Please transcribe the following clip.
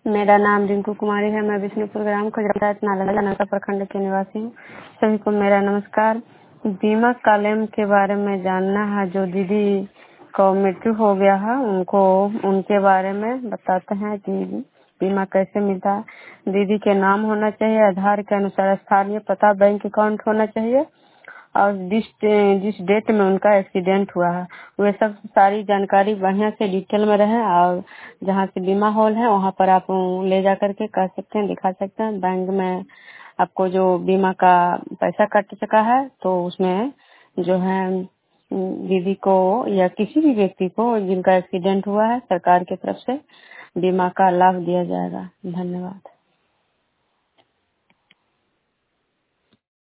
मेरा नाम रिंकू कुमारी है। मैं विष्णुपुर ग्राम खजरात नालंदा प्रखंड के निवासी हूँ। सभी को मेरा नमस्कार। बीमा क्लेम के बारे में जानना है। जो दीदी को मृत्यु हो गया है उनको उनके बारे में बताते हैं कि बीमा कैसे मिलता है। दीदी के नाम होना चाहिए, आधार के अनुसार स्थानीय पता, बैंक अकाउंट होना चाहिए और जिस डेट में उनका एक्सीडेंट हुआ है वे सब सारी जानकारी बढ़िया से डिटेल में रहे। और जहाँ से बीमा हॉल है वहाँ पर आप ले जा करके कर सकते हैं, दिखा सकते हैं। बैंक में आपको जो बीमा का पैसा कट चुका है तो उसमें जो है दीदी को या किसी भी व्यक्ति को जिनका एक्सीडेंट हुआ है सरकार की तरफ से बीमा का लाभ दिया जाएगा। धन्यवाद।